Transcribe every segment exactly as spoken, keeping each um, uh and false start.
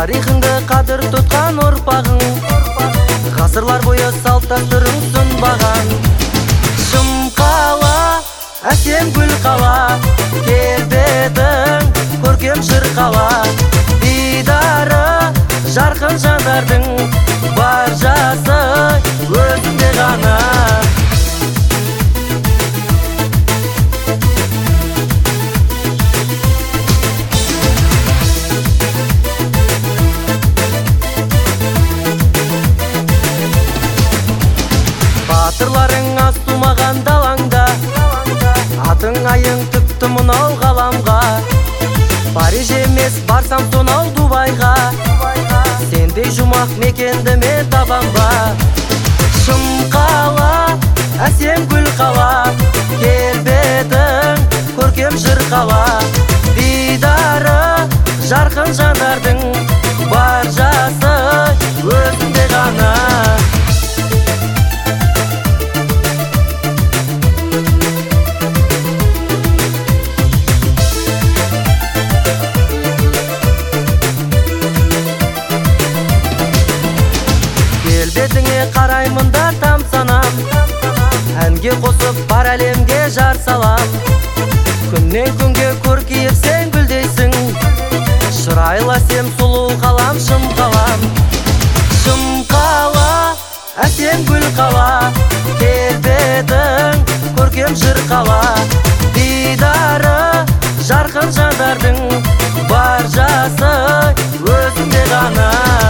тарихыңды қадір тұтқан ұрпағың, ғасырлар бойы салт дәстүрің сынбаған. Шым қала, әсем гүл қала, келбетің көркем жыр қала. Дидары жарқын жандардың, бар жасы өзіңде ғана. Батырларың аз тумаған далаңда, атың айың тіпті мынау ғаламға. Париж емес барсам сонау Дубайға, сендей жұмақ мекенді мен табам ба. Шым қала, әсем гүл қала, келбетің көркем жыр қала. Дидары жарқын жандардың, бар жасы өзіңде ғана. Келбетіңе қараймын да тамсанам, әнге қосып бар әлемге жар салам. Күннен күнге көркейіп сен гүлдейсің, шырайлы сен сұлу қалам, шым қалам. Шым қала, әсем гүл қала, келбетің көркем жыр қала. Дидары жарқын жандардың, бар жасы өзіңде ғана.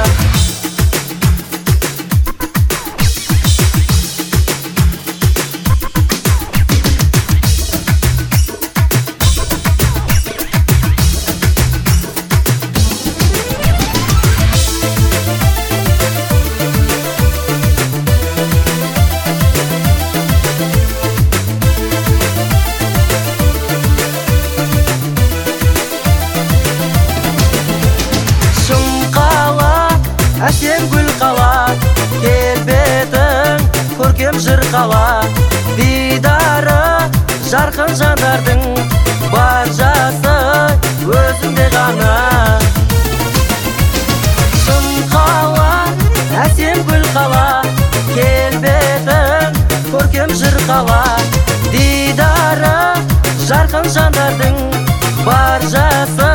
Әсем гүл қала, келбетің көркем жыр қала. Дидары жарқын жандардың, бар жасы өзіңде ғана. Шым қала, әсем гүл қала, келбетің көркем жыр қала. Дидары жарқын жандардың, бар жасы